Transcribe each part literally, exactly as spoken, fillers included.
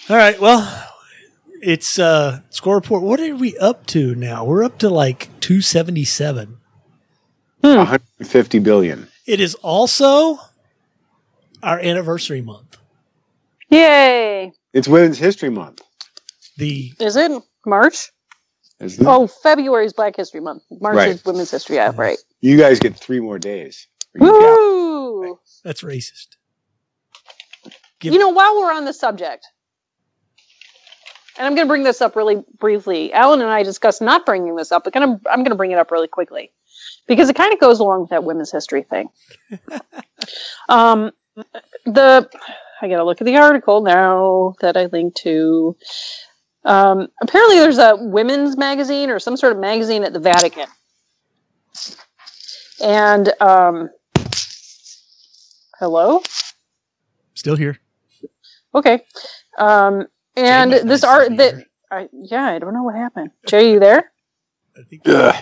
All right. Well, it's uh, score report. What are we up to now? We're up to like two seventy-seven. Hmm. one hundred fifty billion. It is also our anniversary month. Yay! It's Women's History Month. The Is it March? Isn't it? Oh, February is Black History Month. March Right. is Women's History. Yeah, right. You guys get three more days. Woo! That's racist. Give- You know, while we're on the subject, and I'm going to bring this up really briefly. Alan and I discussed not bringing this up, but kind of, I'm going to bring it up really quickly because it kind of goes along with that women's history thing. um, the I got to look at the article now that I linked to. Um, apparently, there's a women's magazine or some sort of magazine at the Vatican, and um, hello, Still here. okay. Um, And Jay might this not art still be that here. I yeah, I don't know what happened. Jay, you there? I think Ugh.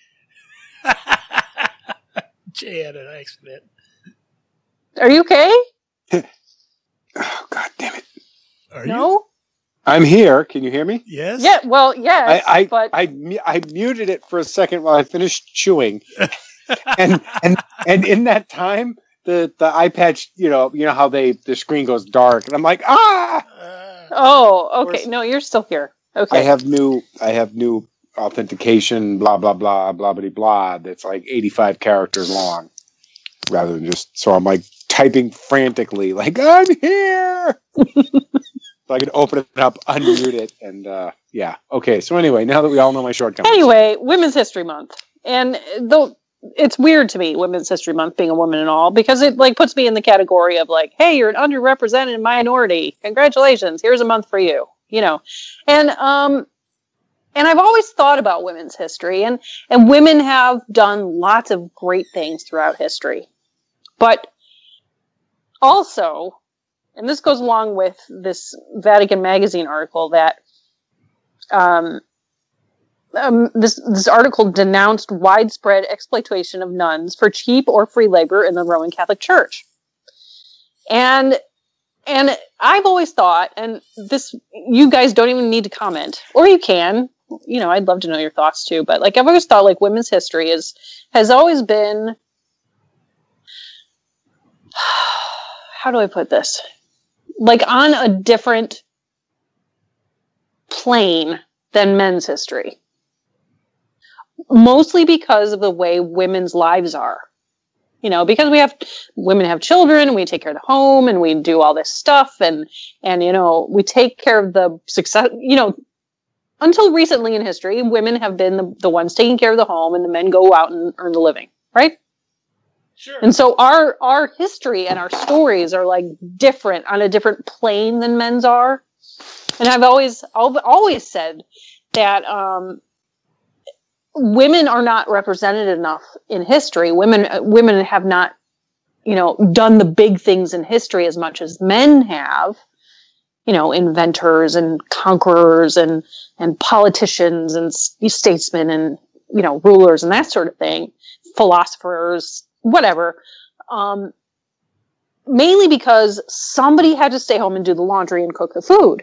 Jay had an accident. Are you okay? Oh, God damn it. Are you? No? I'm here. Can you hear me? Yes. Yeah, well, yes, I I, but I mu- I muted it for a second while I finished chewing, and and and in that time, the the iPad, you know, you know how they the screen goes dark, and I'm like, ah. Uh, oh, okay. course. No, you're still here. Okay. I have new I have new authentication, blah blah blah blah blah blah. That's like eighty-five characters long, rather than just. So I'm like typing frantically, like I'm here. So I can open it up, unmute it, and uh, yeah. Okay. So anyway, now that we all know my shortcomings. Anyway, Women's History Month. And though it's weird to me, Women's History Month, being a woman and all, because it like puts me in the category of like, hey, you're an underrepresented minority. Congratulations. Here's a month for you. You know. And um and I've always thought about women's history, and and women have done lots of great things throughout history. But also, and this goes along with this Vatican Magazine article that um, um, this this article denounced widespread exploitation of nuns for cheap or free labor in the Roman Catholic Church. And and I've always thought, and this you guys don't even need to comment, or you can. You know, I'd love to know your thoughts too. But like, I've always thought, like, women's history is has always been. How do I put this? Like on a different plane than men's history. Mostly because of the way women's lives are. You know, because we have, women have children, we take care of the home, and we do all this stuff, and, and, you know, we take care of the success, you know, until recently in history, women have been the, the ones taking care of the home, and the men go out and earn the living, right? Sure. And so our our history and our stories are like different on a different plane than men's are. And I've always I've always said that um, women aren't not represented enough in history. Women women have not, you know, done the big things in history as much as men have. You know, inventors and conquerors and and politicians and statesmen and, you know, rulers and that sort of thing, philosophers. Whatever. Um, mainly because somebody had to stay home and do the laundry and cook the food.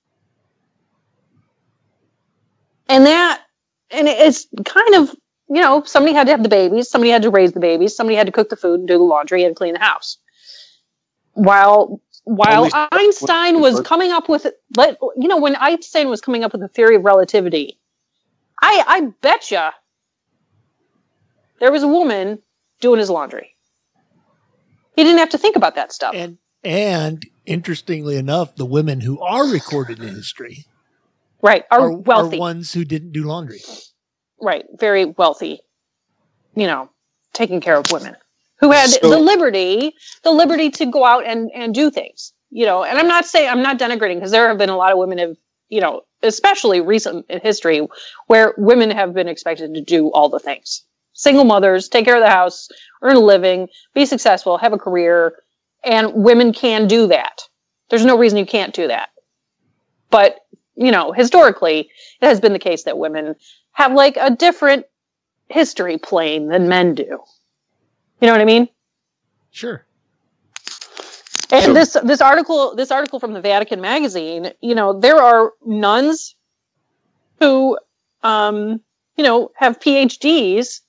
And that, and it's kind of, you know, somebody had to have the babies, somebody had to raise the babies, somebody had to cook the food and do the laundry and clean the house. While, while Only- Einstein was coming up with, let, you know, when Einstein was coming up with the theory of relativity, I, I betcha there was a woman doing his laundry. He didn't have to think about that stuff. And and interestingly enough, the women who are recorded in history Right. Are, are, wealthy. are ones who didn't do laundry. Right. Very wealthy. You know, taking care of women who had So- the liberty, the liberty to go out and, and do things, you know, and I'm not saying, I'm not denigrating, because there have been a lot of women have, you know, especially recent in history where women have been expected to do all the things. Single mothers, take care of the house, earn a living, be successful, have a career, and women can do that. There's no reason you can't do that. But, you know, historically, it has been the case that women have like a different history plane than men do. You know what I mean? Sure. And So- this this article this article from the Vatican magazine, you know, there are nuns who, um, you know, have P H Ds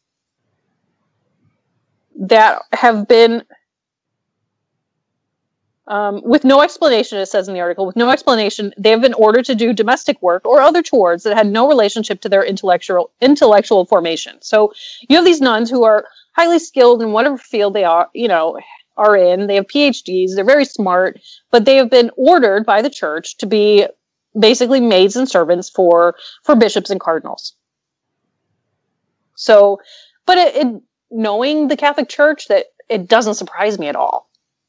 that have been, um, with no explanation, it says in the article, with no explanation, they have been ordered to do domestic work or other chores that had no relationship to their intellectual intellectual formation. So you have these nuns who are highly skilled in whatever field they are, you know, are in. They have P H Ds. They're very smart, but they have been ordered by the church to be basically maids and servants for, for bishops and cardinals. So, but it, it, knowing the Catholic Church, that it doesn't surprise me at all.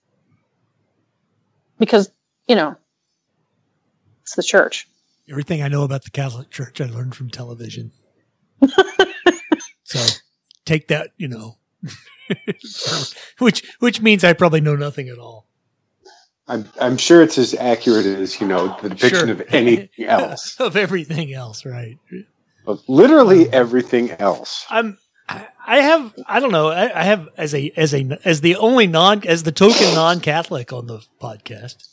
Because, you know, it's the church. Everything I know about the Catholic Church, I learned from television. So take that, you know, which which means I probably know nothing at all. I'm I'm sure it's as accurate as, you know, the depiction Sure. of anything else. Of everything else, right? Of literally everything else. I'm. I I have. I don't know. I, I have as a as a as the only non as the token non-Catholic on the podcast.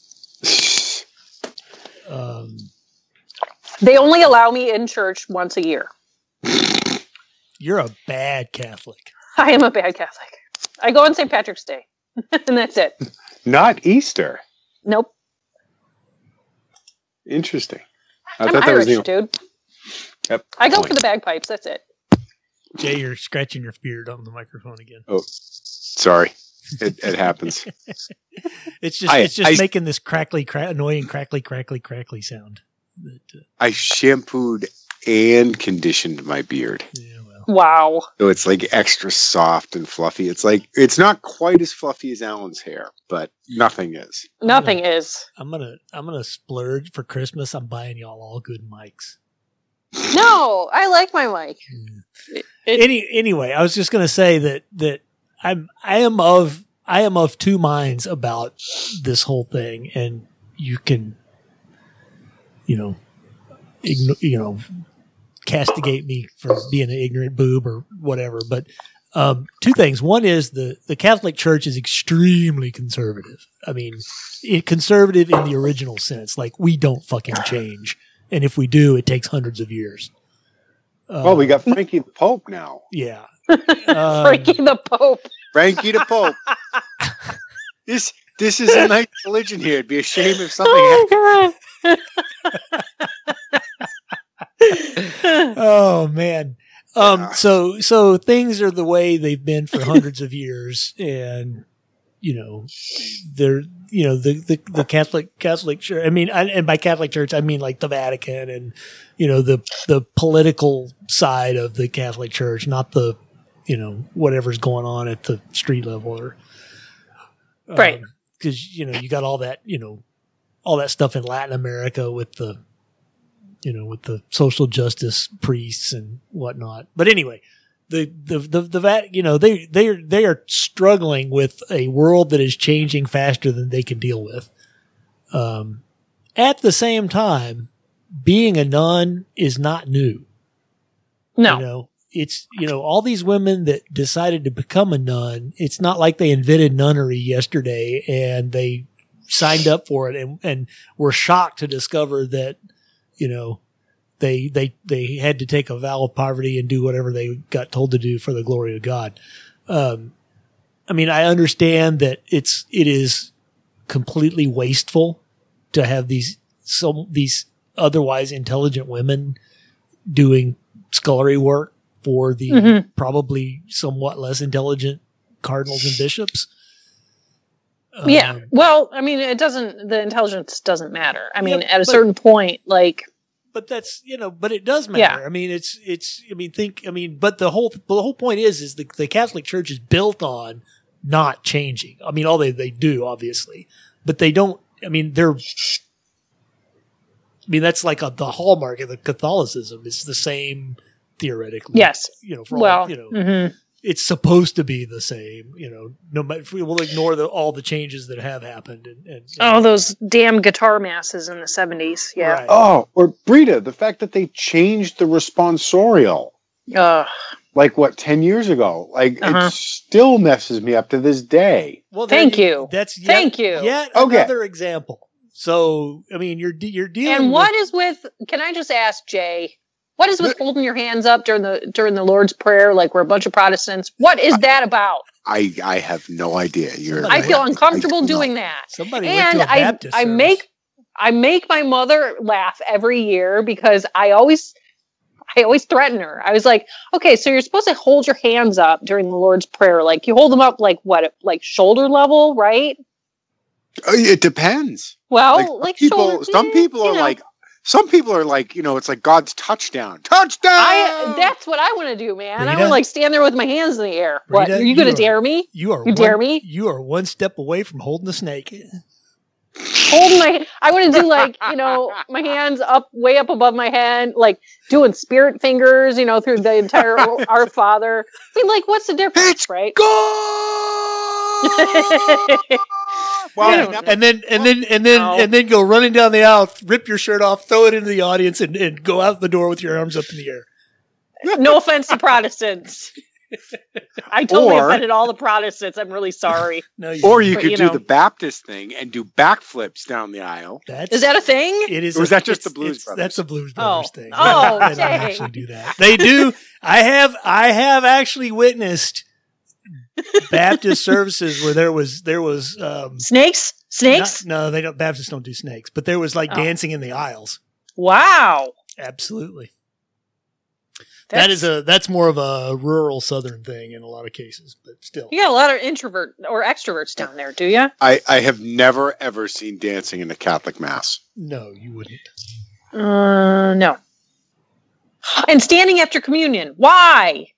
Um, They only allow me in church once a year. you're a bad Catholic. I am a bad Catholic. I go on Saint Patrick's Day, and that's it. Not Easter. Nope. Interesting. I I'm thought that Irish, was new. dude. Yep. I go Point. for the bagpipes. That's it. Jay, you're scratching your beard on the microphone again. Oh, sorry. It, it happens. It's just I- it's just I- making this crackly, cra- annoying, crackly, crackly, crackly sound. That, uh, I shampooed and conditioned my beard. yeah, well, Wow. So it's like extra soft and fluffy. It's like, it's not quite as fluffy as Alan's hair, but nothing is. Nothing is. I'm gonna I'm gonna splurge for Christmas. I'm buying y'all all good mics. No, I like my mic. It- it- Any anyway, I was just gonna say that that I'm I am of I am of two minds about this whole thing, and you can, you know, igno- you know, castigate me for being an ignorant boob or whatever. But um, two things. One is the the Catholic Church is extremely conservative. I mean, it, conservative in the original sense. Like, we don't fucking change, and if we do, it takes hundreds of years. Uh, Well, we got Frankie the Pope now. yeah. Um, Frankie the Pope. Frankie the Pope. This this is a nice religion here. It'd be a shame if something Oh happened. my god. oh man. Um, Yeah. so, so things are the way they've been for hundreds of years, and you know, they're, you know, the, the, the Catholic, Catholic Church, I mean, I, and by Catholic Church, I mean like the Vatican and, you know, the, the political side of the Catholic Church, not the, you know, whatever's going on at the street level or, um, Right. cause, you know, you got all that, you know, all that stuff in Latin America with the, you know, with the social justice priests and whatnot. But anyway, the, the, the, the, Vat, you know, they, they are, they are struggling with a world that is changing faster than they can deal with. Um, at the same time, being a nun is not new. No. You know, it's, you know, all these women that decided to become a nun, it's not like they invented nunnery yesterday and they signed up for it and, and were shocked to discover that, you know, they, they, they had to take a vow of poverty and do whatever they got told to do for the glory of God. Um, I mean, I understand that it's, it is completely wasteful to have these, some, these otherwise intelligent women doing scullery work for the Mhm. probably somewhat less intelligent cardinals and bishops. Yeah. Um, Well, I mean, it doesn't, the intelligence doesn't matter. I mean, Yeah, at a but- certain point, like, But that's, you know, but it does matter. Yeah. I mean, it's, it's, I mean, think, I mean, but the whole, the whole point is, is the, the Catholic Church is built on not changing. I mean, all they, they do, obviously, but they don't, I mean, they're, I mean, that's like a, the hallmark of the Catholicism. It's the same theoretically. yes. You know, for Well, all, you know, mhm. it's supposed to be the same, you know, no matter, we'll ignore the, all the changes that have happened. And, and Oh, those damn guitar masses in the seventies. Yeah. Right. Oh, or Brita, the fact that they changed the responsorial. Ugh. like what ten years ago. Like Uh-huh. it still messes me up to this day. Well, there Thank you. That's yet, Thank you. Yet Okay. another example. So, I mean, you're de- you're dealing. And what with, is with? Can I just ask Jay? What is with holding your hands up during the during the Lord's Prayer, like we're a bunch of Protestants? What is that about? I I have no idea. You're. I I feel I- uncomfortable I don't know. doing that. somebody went And to a I Baptist I service. make I make my mother laugh every year because I always I always threaten her. I was like, okay, so you're supposed to hold your hands up during the Lord's Prayer. Like you hold them up like what, like shoulder level, right? Oh, It depends. Well, Like, like, people, shoulder, some eh, people you are know. like, some people are like, you know, it's like God's touchdown, touchdown. I that's what I want to do, man. I Rita? want to like stand there with my hands in the air. What? Rita, Are you going you to are- dare me? You are You one, dare me? You are one step away from holding a snake. Holding my, I want to do like you know my hands up, way up above my head, like doing spirit fingers, you know, through the entire Our Father. I mean, like, what's the difference, It's right? Go! Well, Yeah. that- And then and then and then No. and then go running down the aisle, rip your shirt off, throw it into the audience, and, and go out the door with your arms up in the air. No offense to Protestants. I totally Or- offended all the Protestants. I'm really sorry. No, you or you But, could you do know. the Baptist thing and do backflips down the aisle. that's, Is that a thing? It is. Or was a- that just it's- the Blues it's- Brothers? That's a Blues Oh. Brothers thing. Oh, they don't dang. actually do that. They do. I have. I have actually witnessed Baptist services where there was there was um, Snakes? Snakes? not- no, they don't. Baptists don't do snakes, but there was like Oh. dancing in the aisles. Wow. Absolutely. That's, That is a that's more of a rural Southern thing in a lot of cases, but still. You got a lot of introvert or extroverts down there, do you? I, I have never ever seen dancing in a Catholic mass. No, you wouldn't. Uh, no. And standing after communion. Why?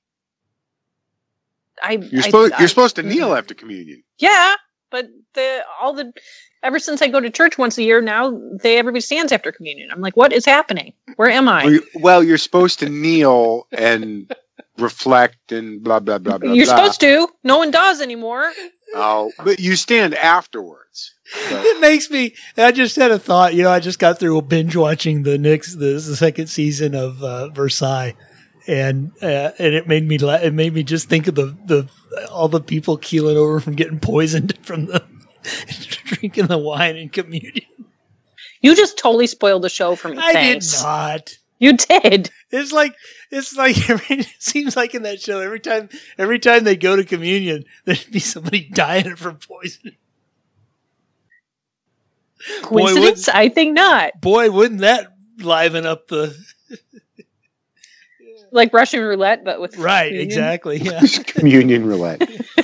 I, You're I- supposed I- you're supposed to kneel after communion. Yeah, but the all the ever since I go to church once a year now, they everybody stands after communion. I'm like, what is happening? Where am I? Well, you- Well, you're supposed to kneel and reflect and blah blah blah blah. You're blah. supposed to. No one does anymore. Oh, but you stand afterwards. But- It makes me. I just had a thought. You know, I just got through binge watching the Knicks, the, the second season of uh, Versailles, and uh, and it made me. La- it made me just think of the the all the people keeling over from getting poisoned from the drinking the wine in communion. You just totally spoiled the show for me. I Thanks. did not. You did. It's like it's like every, it seems like in that show every time every time they go to communion there'd be somebody dying from poison. Boy, Coincidence? I think not. Boy, wouldn't that liven up the Like Russian roulette, but with right? communion. Exactly. Yeah. communion roulette.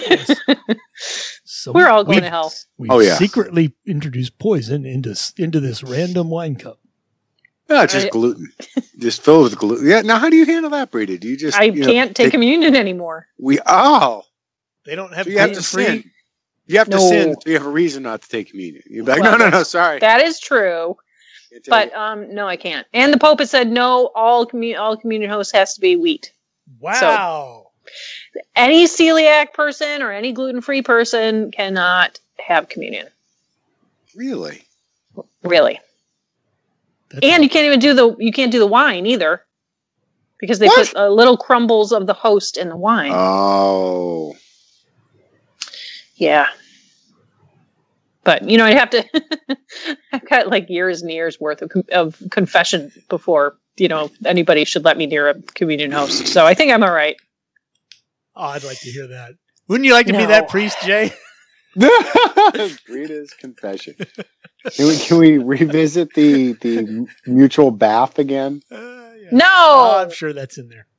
So We're all going we've- to hell. We Oh, yeah. secretly introduced poison into into this random wine cup. No, it's just I- gluten. Just filled with gluten. Yeah. Now, how do you handle that, Brady? Do you just? I you know, can't take communion anymore. We oh, They don't have so you have to gluten free. sin. You have to No. sin. So you have a reason not to take communion. You're like, Well, no, no, no. Sorry. That is true. Can't take But it. um, no, I can't. And the Pope has said no. All commu- all communion hosts has to be wheat. Wow. Any celiac person or any gluten free person cannot have communion. Really? Really, That's- and you can't even do the you can't do the wine either because they What? put uh, little crumbles of the host in the wine. Oh. Yeah. But, you know, I'd have to, I've got like years and years worth of, of confession before, you know, anybody should let me near a communion host. So I think I'm all right. oh, I'd like to hear that. Wouldn't you like to be No. that priest, Jay? Rita's confession. Can we, can we revisit the, the mutual bath again? Uh, yeah. No! Oh, I'm sure that's in there.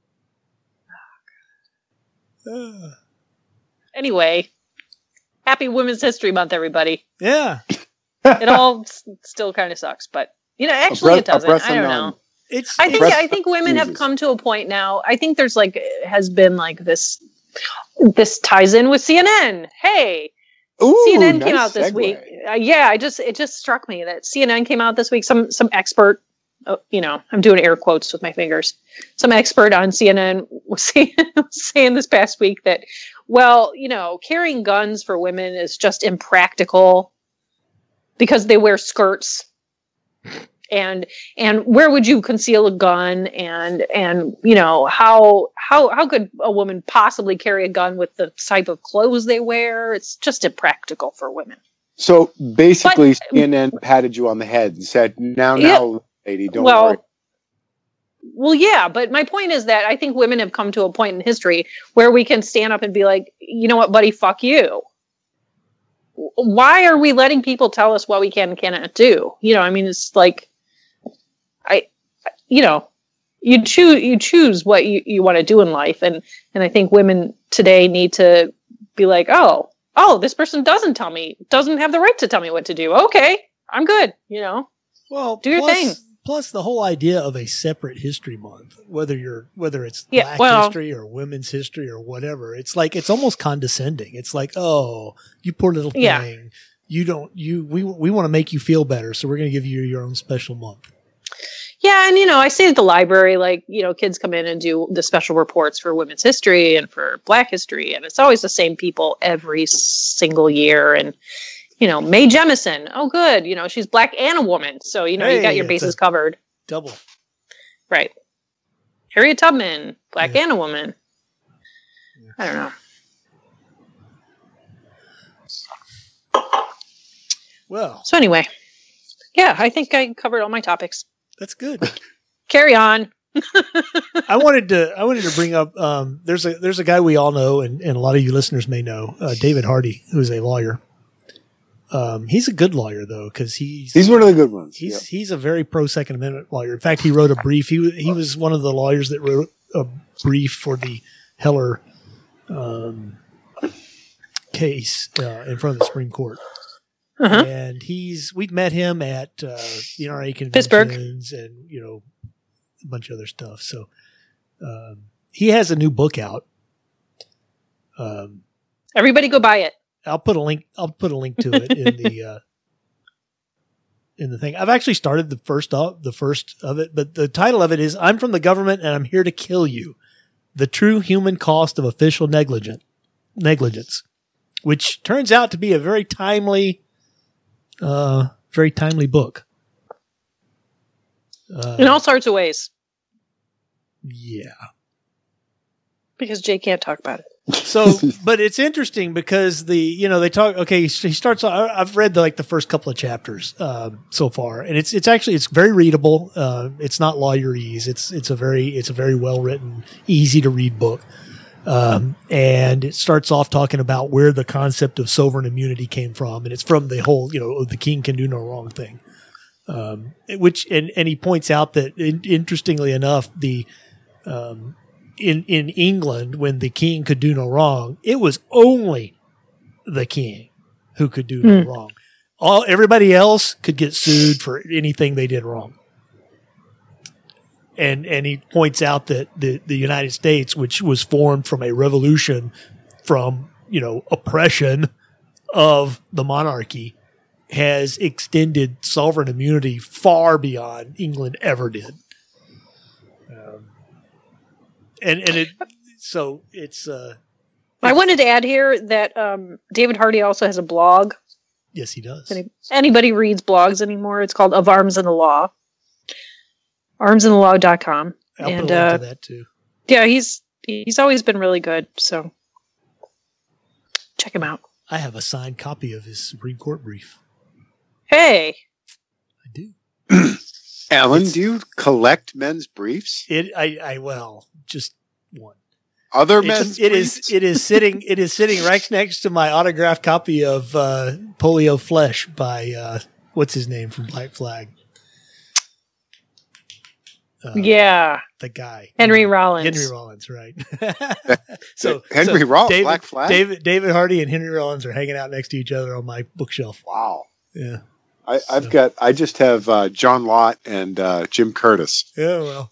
Uh, Anyway, happy Women's History Month, everybody. yeah. It all s- still kind of sucks, but, you know, actually breath- it doesn't. a breath I don't unknown. know. It's, I think breath- I think women have Jesus. come to a point now. I think there's like has been like this. This ties in with C N N. Hey, Ooh, C N N nice came out this segue. week. Uh, yeah, I just it just struck me that C N N came out this week. Some some expert, oh, you know, I'm doing air quotes with my fingers. Some expert on C N N was saying, was saying this past week that, well, you know, carrying guns for women is just impractical because they wear skirts. and and where would you conceal a gun, and and you know how how how could a woman possibly carry a gun with the type of clothes they wear? It's just impractical for women. So basically, But- C N N patted you on the head and said, "Now, Yeah. now, lady, don't Well, worry." Well, yeah, but my point is that I think women have come to a point in history where we can stand up and be like, you know what, buddy, fuck you. Why are we letting people tell us what we can and cannot do? You know, I mean, it's like, I, you know, you choose you choose what you, you want to do in life, and and I think women today need to be like, oh, oh, this person doesn't tell me, doesn't have the right to tell me what to do. Okay, I'm good. You know, Well, Do your plus, thing. Plus, the whole idea of a separate history month, whether you're whether it's Yeah, Black well- history or women's history or whatever, it's like it's almost condescending. It's like, oh, you poor little thing. Yeah. You don't you we we want to make you feel better, so we're going to give you your own special month. Yeah, and you know, I say at the library, like, you know, kids come in and do the special reports for women's history and for Black history, and it's always the same people every single year. And you know, Mae Jemison, oh good, you know, she's Black and a woman, so you know, you got Hey, your it's bases a- covered, Double. right? Harriet Tubman, Black Yeah. and a woman. I don't know. Well, So anyway, yeah, I think I covered all my topics. that's good. Carry on. I wanted to I wanted to bring up um, there's a there's a guy we all know and, and a lot of you listeners may know, uh, David Hardy, who's a lawyer. Um, he's a good lawyer though, because he's He's one of the good ones. He's yeah. he's a very pro Second Amendment lawyer. In fact, he wrote a brief. He wa- he was one of the lawyers that wrote a brief for the Heller um, case uh, in front of the Supreme Court. Uh-huh. And he's we've met him at uh, the N R A Pittsburgh. conventions and you know a bunch of other stuff. So um, he has a new book out. Um, Everybody go buy it. I'll put a link. I'll put a link to it in the uh, in the thing. I've actually started the first of the first of it, but the title of it is "I'm from the government and I'm here to kill you: the true human cost of official negligent negligence," which turns out to be a very timely, uh, very timely book. Uh, In all sorts of ways. yeah. Because Jay can't talk about it. So, but it's interesting because the, you know, they talk, okay, he starts, I've read the, like the first couple of chapters, um, so far, and it's, it's actually, it's very readable. Uh, it's not lawyerese. It's, it's a very, it's a very well written, easy to read book. Um, and it starts off talking about where the concept of sovereign immunity came from. And it's from the whole, you know, the king can do no wrong thing. Um, which, and, and he points out that in, interestingly enough, the, um, In, in England, when the king could do no wrong, it was only the king who could do no Hmm. wrong. All everybody else could get sued for anything they did wrong. And and he points out that the, the United States, which was formed from a revolution from, you know, oppression of the monarchy, has extended sovereign immunity far beyond England ever did. Um, And and it so it's uh I wanted to add here that um, David Hardy also has a blog. yes he does. If any- anybody reads blogs anymore, it's called Of Arms and the Law. arms and the law dot com. I'll And put a link uh, to that too. yeah, he's he's always been really good, so check him out. I have a signed copy of his Supreme Court brief. Hey, I do. Alan, It's- do you collect men's briefs? It I, I well just one. Other It's, men's it is briefs? it is sitting it is sitting right next to my autographed copy of uh, Polio Flesh by uh, what's his name from Black Flag. Uh, yeah, the guy Henry Rollins. Henry Rollins, right? so Henry so Rollins, David, Black Flag? David David Hardy and Henry Rollins are hanging out next to each other on my bookshelf. Wow. Yeah, I, I've So- got. I just have uh, John Lott and uh, Jim Curtis. yeah. Well,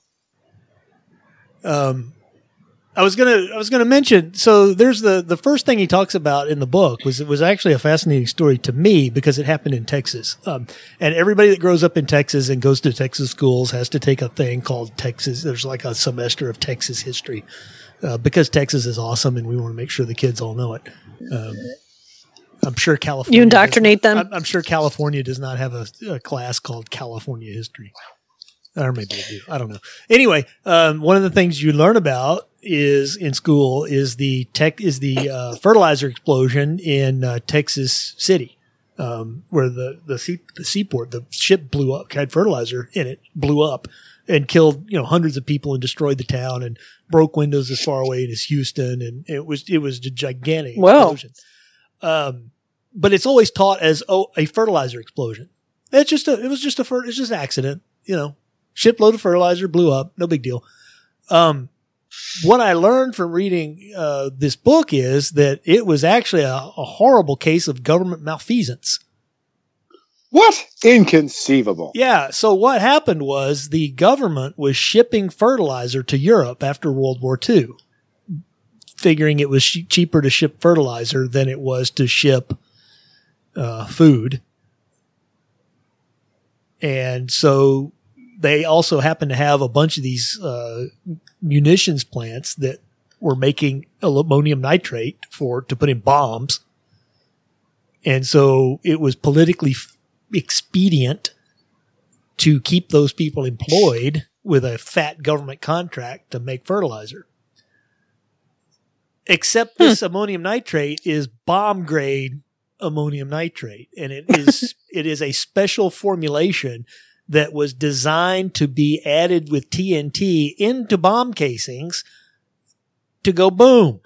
um, I was gonna I was gonna mention. So there's the the first thing he talks about in the book was it was actually a fascinating story to me because it happened in Texas. Um, and everybody that grows up in Texas and goes to Texas schools has to take a thing called Texas. There's like a semester of Texas history uh, because Texas is awesome and we want to make sure the kids all know it. Um, I'm sure California. You indoctrinate does, them. I'm, I'm sure California does not have a, a class called California history, or maybe they do. I don't know. Anyway, um, one of the things you learn about is in school is the tech is the uh, fertilizer explosion in uh, Texas City, um, where the the, sea, the seaport, the ship blew up, had fertilizer in it, blew up, and killed you know hundreds of people and destroyed the town and broke windows as far away as Houston, and it was it was a gigantic Wow. explosion. Um, but it's always taught as oh a fertilizer explosion. It's just a it was just a fer- it's just an accident, you know. Shipload of fertilizer blew up, no big deal. Um, what I learned from reading uh, this book is that it was actually a, a horrible case of government malfeasance. What? Inconceivable. Yeah. So what happened was the government was shipping fertilizer to Europe after World War Two, figuring it was sh- cheaper to ship fertilizer than it was to ship uh, food. And so they also happened to have a bunch of these uh, munitions plants that were making ammonium nitrate for to put in bombs. And so it was politically f- expedient to keep those people employed with a fat government contract to make fertilizer. Except this hmm. ammonium nitrate is bomb grade ammonium nitrate, and it is it is a special formulation that was designed to be added with T N T into bomb casings to go boom.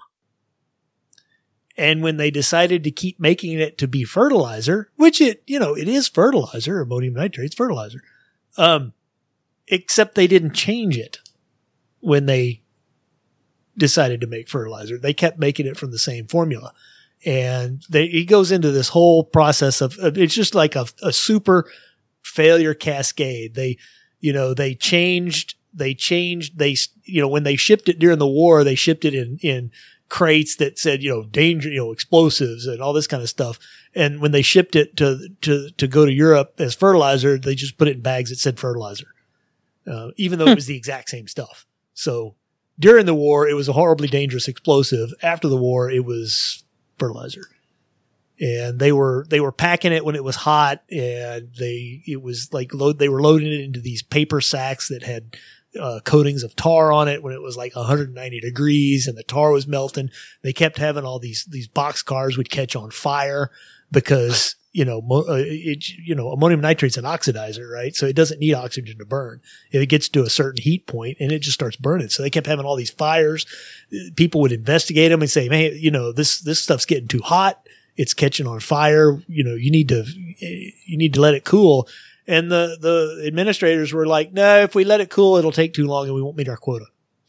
And when they decided to keep making it to be fertilizer, which it, you know, it is fertilizer, ammonium nitrate's fertilizer, um, except they didn't change it when they decided to make fertilizer. They kept making it from the same formula. And they, he goes into this whole process of, of it's just like a, a super failure cascade. They, you know, they changed, they changed, they, you know, when they shipped it during the war, they shipped it in, in crates that said, you know, danger, you know, explosives and all this kind of stuff. And when they shipped it to, to, to go to Europe as fertilizer, they just put it in bags that said fertilizer, uh, even though it was the exact same stuff. So during the war, it was a horribly dangerous explosive. After the war, it was fertilizer. And they were, they were packing it when it was hot, and they, it was like load, they were loading it into these paper sacks that had, uh, coatings of tar on it when it was like one hundred ninety degrees and the tar was melting. They kept having all these, these box cars would catch on fire because, you know, mo- uh, it, you know, ammonium nitrate's an oxidizer, right? So it doesn't need oxygen to burn. If it gets to a certain heat point, and it just starts burning. So they kept having all these fires. People would investigate them and say, man, you know, this, this stuff's getting too hot. It's catching on fire. You know, you need to, you need to let it cool. And the, the administrators were like, no, if we let it cool, it'll take too long and we won't meet our quota.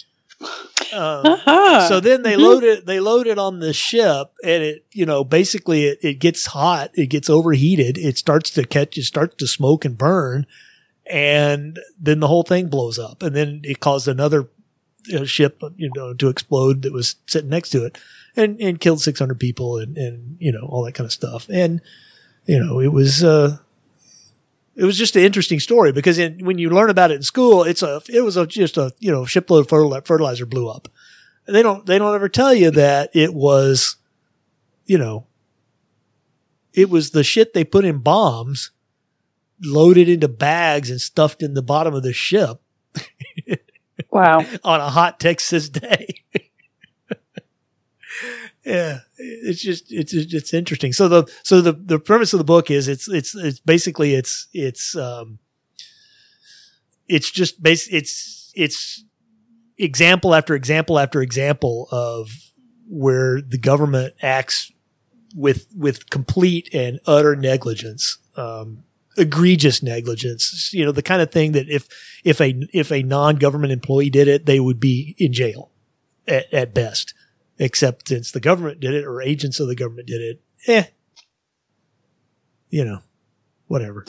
Um, uh-huh. So then they mm-hmm. load it, they load it on the ship, and it, you know, basically it, it gets hot, it gets overheated, it starts to catch, it starts to smoke and burn, and then the whole thing blows up. And then it caused another uh, ship, you know, to explode that was sitting next to it, and, and killed six hundred people and, and, you know, all that kind of stuff. And, you know, it was, uh, it was just an interesting story because in, when you learn about it in school, it's a, it was a, just a, you know, shipload of fertilizer blew up. And they don't, they don't ever tell you that it was, you know, it was the shit they put in bombs, loaded into bags and stuffed in the bottom of the ship. Wow. On a hot Texas day. Yeah, it's just, it's, it's interesting. So the, so the, the premise of the book is it's, it's, it's basically, it's, it's, um, it's just base, it's, it's example after example after example of where the government acts with, with complete and utter negligence, um, egregious negligence, you know, the kind of thing that if, if a, if a non-government employee did it, they would be in jail at, at best. Except since the government did it or agents of the government did it, eh, you know, whatever.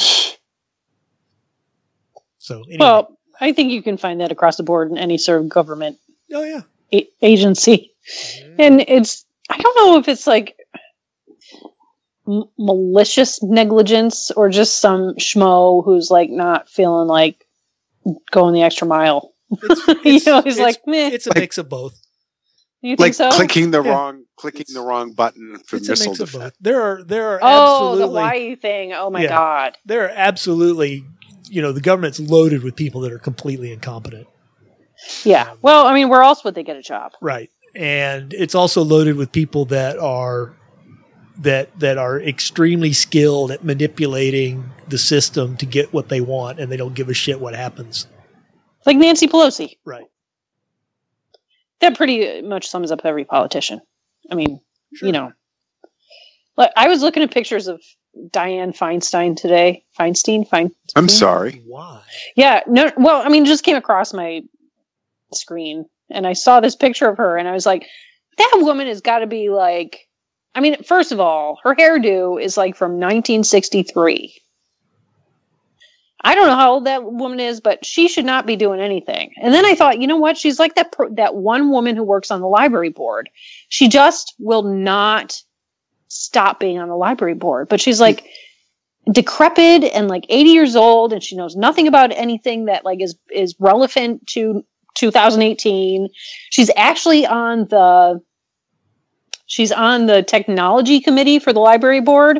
So anyway. Well, I think you can find that across the board in any sort of government. Oh yeah, a- agency, mm-hmm. And it's, I don't know if it's like m- malicious negligence or just some schmo who's like not feeling like going the extra mile. It's, it's, you know, he's it's, like, meh. It's a mix of both. You think Like so? clicking the Yeah. wrong clicking the wrong button for It's a missile mix of defense. both. There are there are Oh, the absolutely Hawaii thing. Oh my Yeah. God. there are absolutely you know the government's loaded with people that are completely incompetent. Yeah. Well, I mean, where else would they get a job? Right. And it's also loaded with people that are that that are extremely skilled at manipulating the system to get what they want, and they don't give a shit what happens. Like Nancy Pelosi. Right. That pretty much sums up every politician. I mean, Sure. you know. Like, I was looking at pictures of Dianne Feinstein today. Feinstein? Feinstein? I'm sorry. Why? Yeah. No. Well, I mean, it just came across my screen, and I saw this picture of her, and I was like, that woman has got to be like, I mean, first of all, her hairdo is like from nineteen sixty-three. I don't know how old that woman is, but she should not be doing anything. And then I thought, you know what? She's like that per- that one woman who works on the library board. She just will not stop being on the library board. But she's like decrepit and like eighty years old, and she knows nothing about anything that like is is relevant to two thousand eighteen. She's actually on the she's on the technology committee for the library board.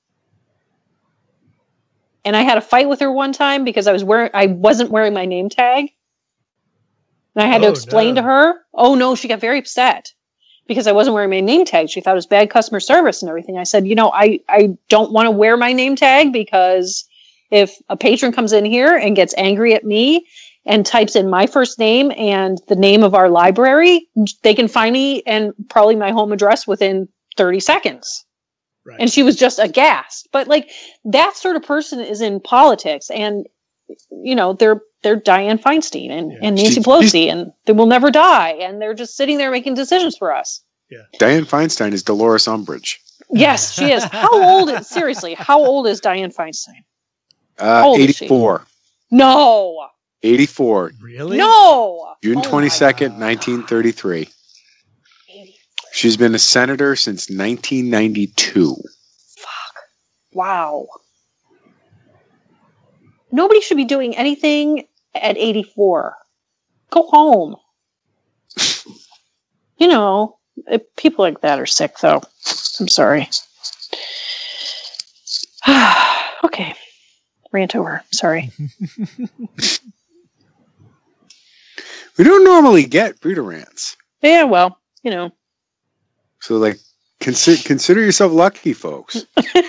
And I had a fight with her one time because I was wearing I wasn't wearing my name tag. And I had to Oh, explain no. to her. Oh no, she got very upset because I wasn't wearing my name tag. She thought it was bad customer service and everything. I said, you know, I, I don't want to wear my name tag because if a patron comes in here and gets angry at me and types in my first name and the name of our library, they can find me and probably my home address within thirty seconds. Right. And she was just aghast. But like that sort of person is in politics, and you know, they're they're Dianne Feinstein and, Yeah. and Nancy She- Pelosi, and they will never die, and they're just sitting there making decisions for us. Dianne Feinstein is Dolores Umbridge. Yes, she is. How old is seriously, how old is Dianne Feinstein? Uh, How old is she? eighty-four. No. eighty-four. Really? No. June Oh my twenty-second, God. nineteen thirty-three. God. She's been a senator since nineteen ninety-two. Wow. Nobody should be doing anything at eighty-four. Go home. You know, if people like that are sick, though. I'm sorry. Okay. Rant over. Sorry. We don't normally get Rita rants. Yeah, well, you know. So, like, consider consider yourself lucky, folks.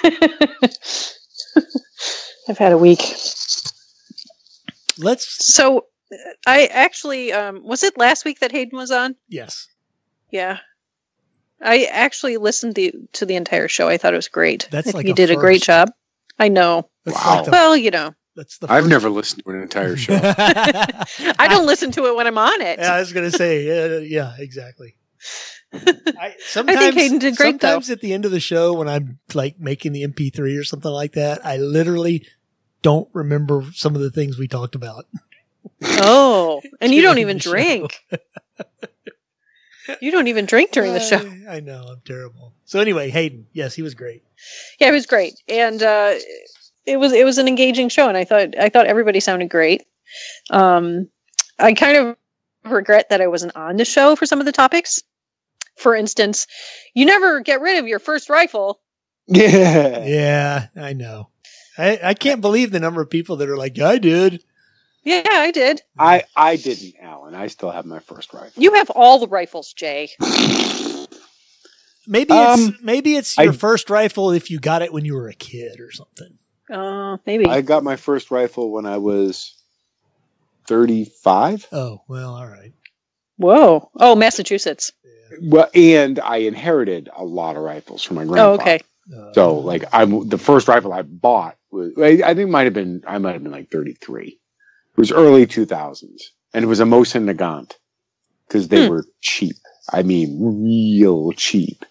I've had a week. Let's. So, uh, I actually, um, was it last week that Hayden was on? Yes. Yeah. I actually listened the, to the entire show. I thought it was great. That's I think like he a did a great first. job. I know. That's Wow. like the, Well, you know, that's the. I've first- never listened to an entire show. I don't listen to it when I'm on it. Yeah, I was going to say, uh, yeah, exactly. I, sometimes, I think Hayden did great, though. sometimes at the end of the show, when I'm like making the M P three or something like that, I literally don't remember some of the things we talked about. Oh, and you don't During even the show. drink. You don't even drink during the show. I, I know, I'm terrible. So anyway, Hayden, yes, he was great. Yeah, it was great, and uh, it was it was an engaging show, and I thought I thought everybody sounded great. Um, I kind of regret that I wasn't on the show for some of the topics. For instance, you never get rid of your first rifle. Yeah. Yeah, I know. I, I can't believe the number of people that are like, I did. Yeah, I did. I, I didn't, Alan. I still have my first rifle. You have all the rifles, Jay. Maybe it's Um, maybe it's your I- first rifle if you got it when you were a kid or something. Uh, maybe. I got my first rifle when I was thirty-five. Oh, well, all right. Whoa. Oh, Massachusetts. Well, and I inherited a lot of rifles from my grandpa. Oh, okay. Uh, So, like, I'm the first rifle I bought was I I think it might have been I might have been like thirty-three. It was early two thousands, and it was a Mosin Nagant because they Hmm. were cheap. I mean, real cheap.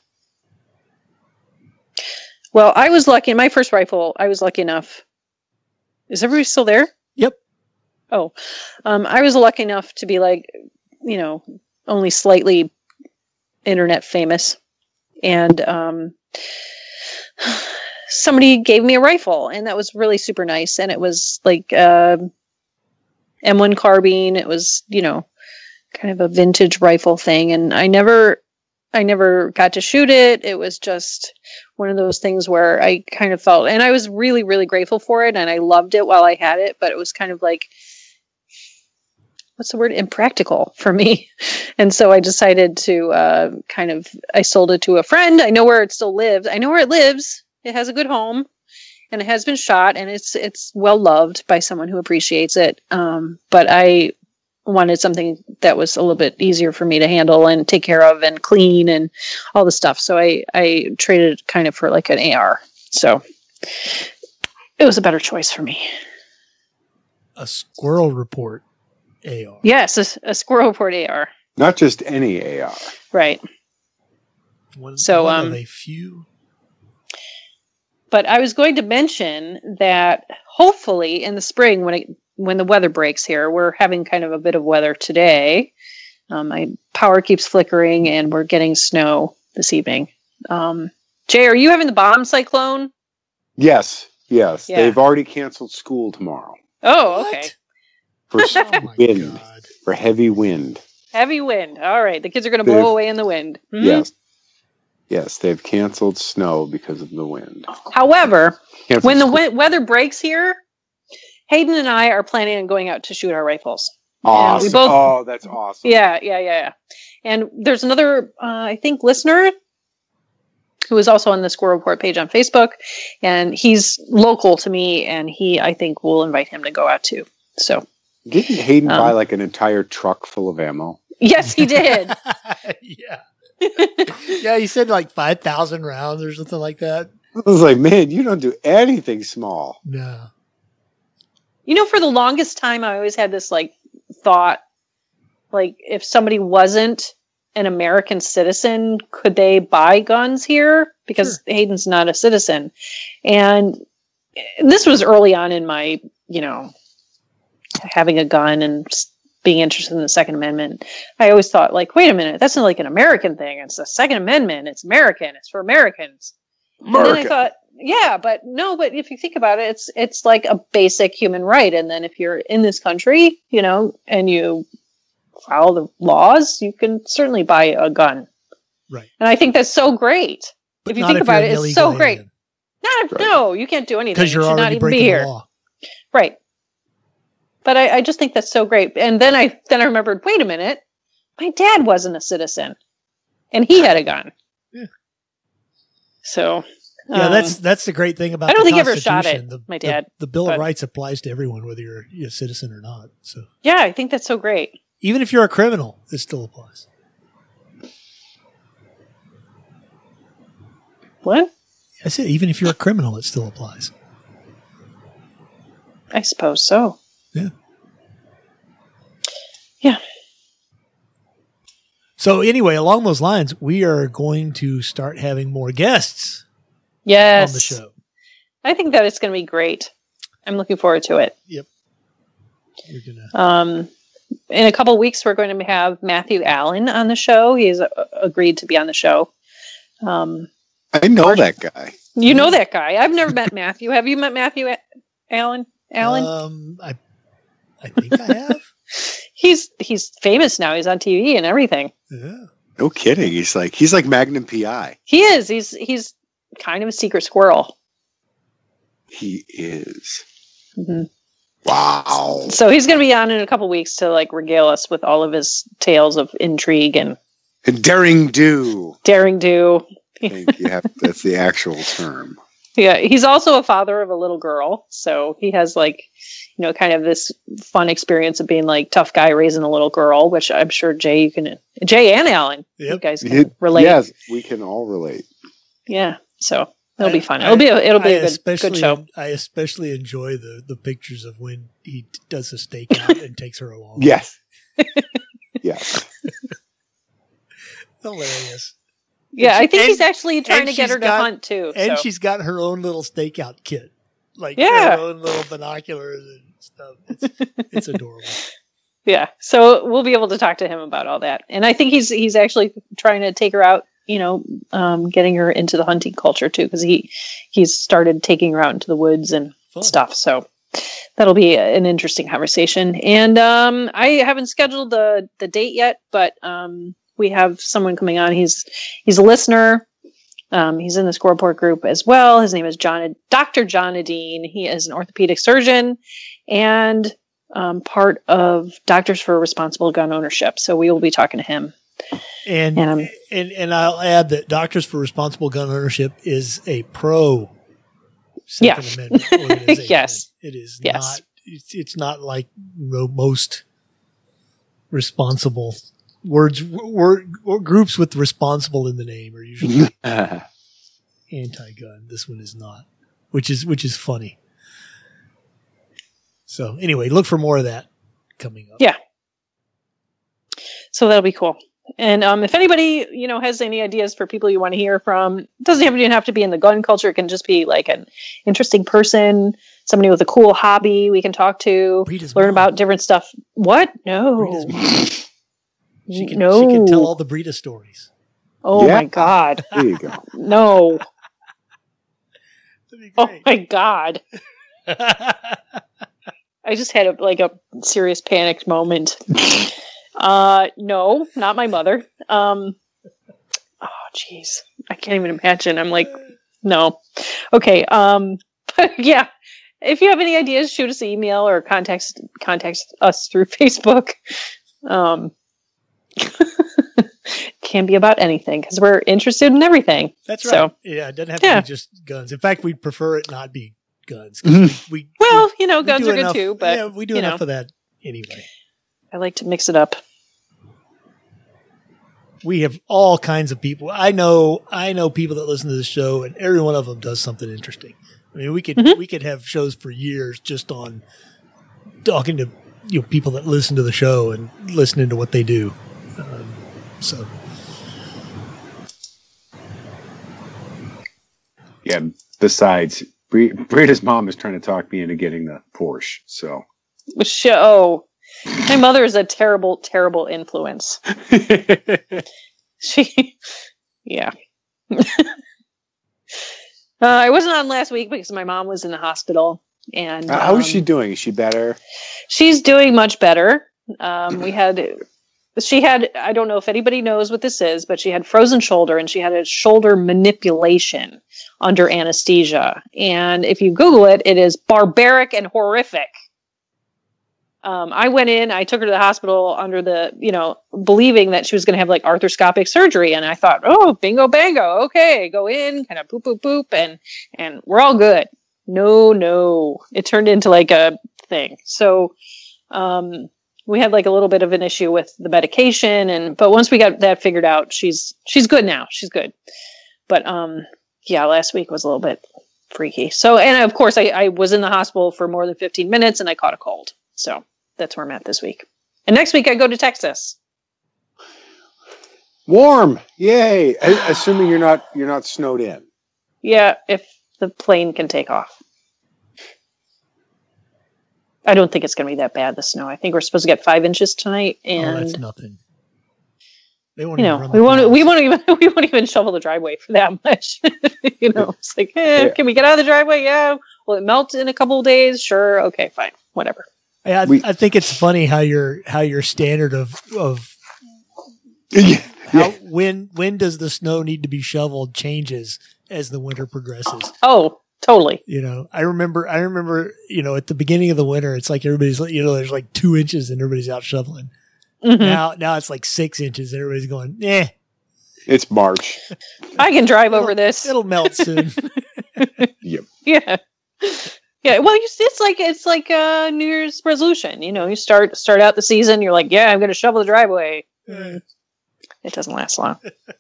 Well, I was lucky. My first rifle, I was lucky enough. Is everybody still there? Yep. Oh, um, I was lucky enough to be like, you know, only slightly internet famous. And um, somebody gave me a rifle, and that was really super nice. And it was like uh, M one carbine. It was, you know, kind of a vintage rifle thing, and I never, I never got to shoot it. It was just one of those things where I kind of felt, and I was really, really grateful for it, and I loved it while I had it, but it was kind of like, what's the word? Impractical for me. And so I decided to uh, kind of, I sold it to a friend. I know where it still lives. I know where it lives. It has a good home, and it has been shot, and it's it's well loved by someone who appreciates it. Um, but I wanted something that was a little bit easier for me to handle and take care of and clean and all the stuff. So I, I traded it kind of for like an A R. So it was a better choice for me. A Squirrel Report A R. Yes, a, a Squirrel Report A R. Not just any A R. Right. One, so, one um, of a few. But I was going to mention that hopefully in the spring, when it when the weather breaks here, we're having kind of a bit of weather today. Um, my power keeps flickering, and we're getting snow this evening. Um, Jay, are you having the bomb cyclone? Yes, yes. Yeah. They've already canceled school tomorrow. Oh, What? okay. For Oh my wind. God. For heavy wind. Heavy wind. All right. The kids are going to They've- blow away in the wind. Mhm. Yes. Yes, they've canceled snow because of the wind. However, Canceled when the school. we- weather breaks here, Hayden and I are planning on going out to shoot our rifles. Awesome. we both- Oh, that's awesome. Yeah, yeah, yeah, yeah. And there's another, uh, I think, listener who is also on the Squirrel Report page on Facebook, and he's local to me, and he, I think, will invite him to go out too. So, Didn't Hayden Um, buy like an entire truck full of ammo? yes, he did. yeah. Yeah, he said like five thousand rounds or something like that. I was like, man, you don't do anything small. No. You know, for the longest time, I always had this like thought, like if somebody wasn't an American citizen, could they buy guns here? Because Sure. Hayden's not a citizen. And this was early on in my, you know, having a gun and s- being interested in the Second Amendment. I always thought, like, wait a minute, that's not like an American thing. It's the Second Amendment. It's American. It's for Americans. And then I America. thought, yeah, but no, but if you think about it, it's it's like a basic human right. And then if you're in this country, you know, and you follow the laws, you can certainly buy a gun. Right. And I think that's so great. But if you not think about you're it, an it's so illegal great. alien. Not Right. no, you can't do anything. Because You you're should not already even be breaking here. the law. Right. But I, I just think that's so great. And then I then I remembered, wait a minute, my dad wasn't a citizen, and he had a gun. Yeah. So Yeah, um, that's that's the great thing about I don't the think he ever shot Constitution. it, The, my the- dad, The, Bill but- of Rights applies to everyone, whether you're a citizen or not. So yeah, I think that's so great. even if you're a criminal, it still applies. What? I said even if you're a criminal, it still applies. I suppose so. Yeah. Yeah. So anyway, along those lines, we are going to start having more guests Yes. on the show. I think that it's going to be great. I'm looking forward to it. We're gonna Um, in a couple of weeks, we're going to have Matthew Allen on the show. He's uh, agreed to be on the show. Um, I know that guy. you know that guy. I've never met Matthew. Have you met Matthew A- Allen? Allen? Um, I I think I have. he's he's famous now. He's on T V and everything. Yeah. No kidding. He's like he's like Magnum P I. He is. He's he's kind of a secret squirrel. He is. hmm Wow. So he's going to be on in a couple weeks to like regale us with all of his tales of intrigue and And daring do. daring do. I think you have that's the actual term. Yeah, he's also a father of a little girl, so he has like, you know, kind of this fun experience of being like tough guy raising a little girl, which I'm sure Jay, you can, Jay and Alan, you Yep. guys can It- relate. Yes, we can all relate. Yeah, so it'll I- be fun. I- It'll be a, it'll be I a good, especially good show. I especially enjoy the the pictures of when he t- does a stakeout and takes her along. Yes. yes. Hilarious. Yeah, I think and- he's actually trying and to get she's her to got- hunt too. And so. she's got her own little stakeout kit, like Yeah. her own little binoculars and stuff. It's, it's adorable. Yeah, so we'll be able to talk to him about all that, and I think he's he's actually trying to take her out. You know, um, getting her into the hunting culture too, because he he's started taking her out into the woods and Fun. stuff. So that'll be an interesting conversation. And um, I haven't scheduled the the date yet, but um, we have someone coming on. He's he's a listener. Um, he's in the Scoreport group as well. His name is John, Doctor John Adine. He is an orthopedic surgeon and um, part of Doctors for Responsible Gun Ownership. So we will be talking to him. And and, um, and and I'll add that Doctors for Responsible Gun Ownership is a pro Second yeah. Amendment organization. Yes, it is yes. not. It's, it's not like most responsible words. Word, groups with responsible in the name are usually anti-gun. This one is not, which is which is funny. So anyway, look for more of that coming up. Yeah. So that'll be cool. And um, if anybody, you know, has any ideas for people you want to hear from, it doesn't even have to be in the gun culture. It can just be like an interesting person, somebody with a cool hobby we can talk to, Rita's learn mom. about different stuff. What? No. Rita's mom. She can, no. she can tell all the Brita stories. Oh Yeah. my God. There you go. No. That'd be Oh great. my God. I just had a, like a serious panicked moment. Uh, no, not my mother. Um, oh, jeez, I can't even imagine. I'm like, no. Okay. Um, but yeah, if you have any ideas, shoot us an email or contact contact us through Facebook. Um, can be about anything because we're interested in everything. That's right. So, yeah, it doesn't have yeah. to be just guns. In fact, we'd prefer it not be guns. 'Cause we, we, well, you know, we guns do are good enough- too, but yeah, we do you enough know. of that anyway. I like to mix it up. We have all kinds of people. I know, I know people that listen to the show, and every one of them does something interesting. I mean, we could Mhm. we could have shows for years just on talking to you know people that listen to the show and listening to what they do. Um, so Yeah. Besides, Bre- Brita's mom is trying to talk me into getting the Porsche. So. Show. My mother is a terrible, terrible influence. She, yeah. uh, I wasn't on last week because my mom was in the hospital, and Uh, How is um, she doing? Is she better? She's doing much better. Um, we had, she had. I don't know if anybody knows what this is, but she had frozen shoulder, and she had a shoulder manipulation under anesthesia. And if you Google it, it is barbaric and horrific. Um, I went in, I took her to the hospital under the, you know, believing that she was going to have like arthroscopic surgery. And I thought, oh, bingo, bango. Okay, go in, kind of poop, poop, poop. And, and we're all good. No, no. It turned into like a thing. So, um, we had like a little bit of an issue with the medication. And, but once we got that figured out, she's, she's good now. She's good. But, um, yeah, last week was a little bit freaky. So, and of course I, I was in the hospital for more than fifteen minutes and I caught a cold. So that's where I'm at this week. And next week I go to Texas. Warm. Yay. A- Assuming you're not you're not snowed in. Yeah, if the plane can take off. I don't think it's going to be that bad, the snow. I think we're supposed to get five inches tonight. oh, And, that's nothing. They won't you even know, run we the won't, plows. we won't even, we won't even shovel the driveway for that much. You know, it's like, eh, Yeah. can we get out of the driveway? Yeah. Will it melt in a couple of days? Sure. Okay, fine. Whatever. Yeah, I, We- I think it's funny how your how your standard of of Yeah. how when when does the snow need to be shoveled changes as the winter progresses. Oh, totally. You know, I remember I remember you know at the beginning of the winter, it's like everybody's you know there's like two inches and everybody's out shoveling. Mhm. Now now it's like six inches and everybody's going, eh, It's March. I can drive over it'll- this. It'll melt soon. Yep. Yeah. Yeah. Well, you, it's like it's like a New Year's resolution. You know, you start start out the season. You're like, yeah, I'm going to shovel the driveway. Mm. It doesn't last long.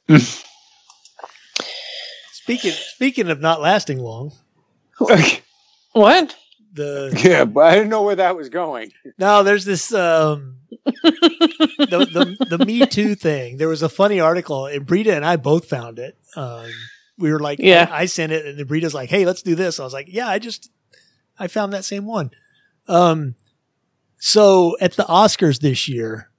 Speaking speaking of not lasting long, What? the Yeah, but I didn't know where that was going. no, there's this um the, the the Me Too thing. There was a funny article, and Brita and I both found it. Um, we were like, Yeah. I sent it, and then Brita's like, "Hey, let's do this." I was like, "Yeah, I just I found that same one." Um, so at the Oscars this year,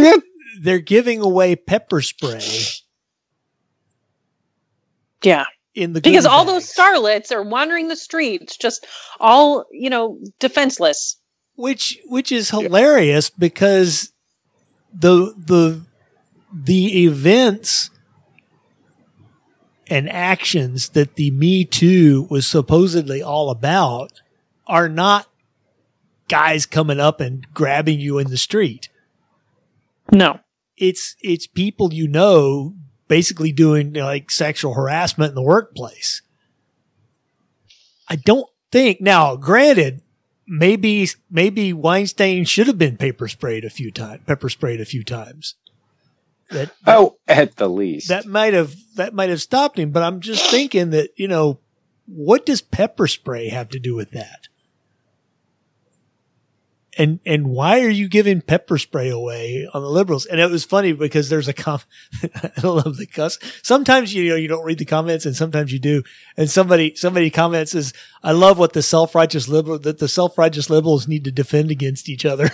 they're giving away pepper spray Yeah. in the because goodie all those bags. starlets are wandering the streets, just all, you know, defenseless. Which which is hilarious because the the the events and actions that the Me Too was supposedly all about are not guys coming up and grabbing you in the street. No. It's it's people you know basically doing like sexual harassment in the workplace. I don't think now, granted, maybe maybe Weinstein should have been pepper sprayed a few times, pepper sprayed a few times. That, that Oh, at the least. that might have that might have stopped him, but I'm just thinking that, you know, what does pepper spray have to do with that? And and why are you giving pepper spray away on the liberals? And it was funny because there's a com I love the cuss. Sometimes you know you don't read the comments and sometimes you do. And somebody somebody comments is, I love what the self-righteous liberal that the self-righteous liberals need to defend against each other.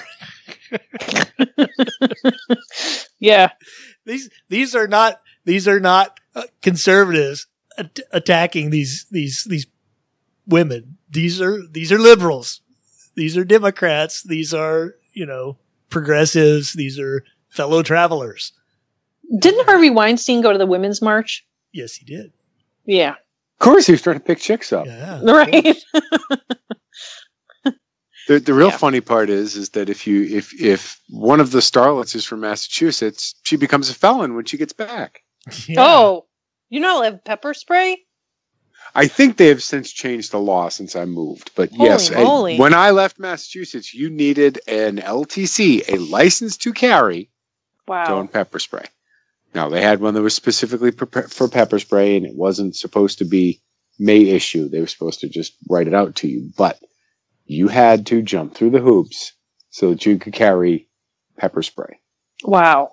Yeah. These these are not these are not uh, conservatives at- attacking these these these women. These are these are liberals. These are Democrats. These are, you know, progressives. These are fellow travelers. Didn't Harvey Weinstein go to the Women's March? Yes, he did. Yeah. Of course, he was trying to pick chicks up. Yeah, Right. The the real Yeah. funny part is is that if you if if one of the starlets is from Massachusetts, she becomes a felon when she gets back. Yeah. Oh, you know, have pepper spray? I think they have since changed the law since I moved. But Holy yes, I- moly. when I left Massachusetts, you needed an L T C, a license to carry, Wow. to own pepper spray. Now, they had one that was specifically for, pe- for pepper spray, and it wasn't supposed to be may issue. They were supposed to just write it out to you. But you had to jump through the hoops so that you could carry pepper spray. Wow.